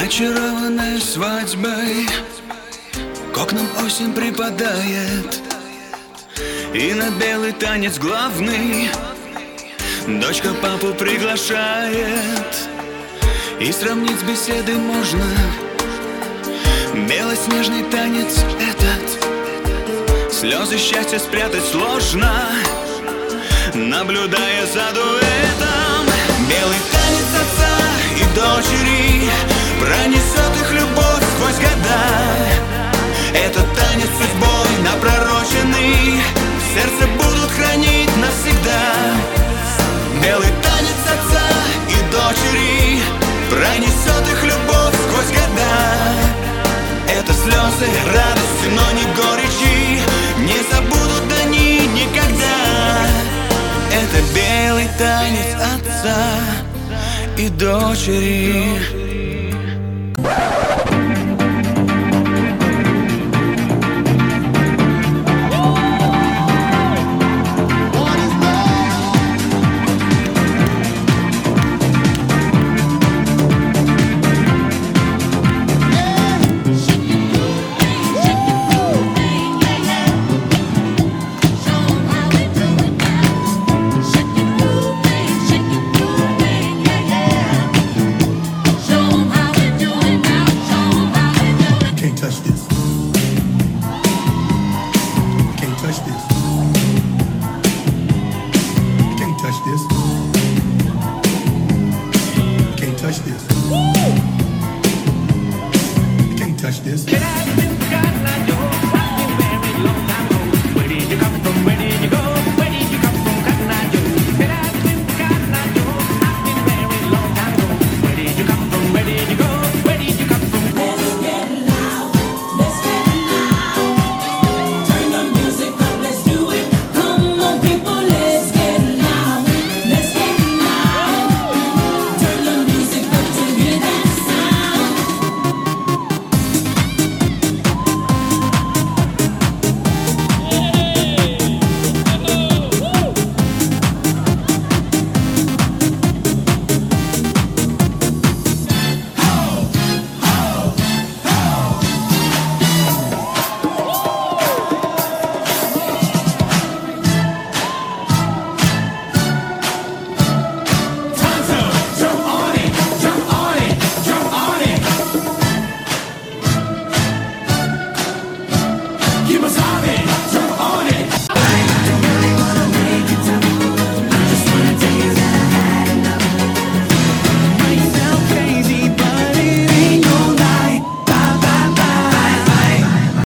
Очарованная свадьбой, к окнам осень припадает, и на белый танец главный дочка папу приглашает. И сравнить с беседой можно белоснежный танец этот. Слезы счастья спрятать сложно, наблюдая за дуэтом. Белый танец отца и дочери пронесет их любовь сквозь года. Этот танец судьбой напророченный в сердце будут хранить навсегда. Белый танец отца и дочери пронесет их любовь сквозь года. Это слезы радости, но не горечи, не забудут они никогда. Это белый танец отца и дочери. Touch this.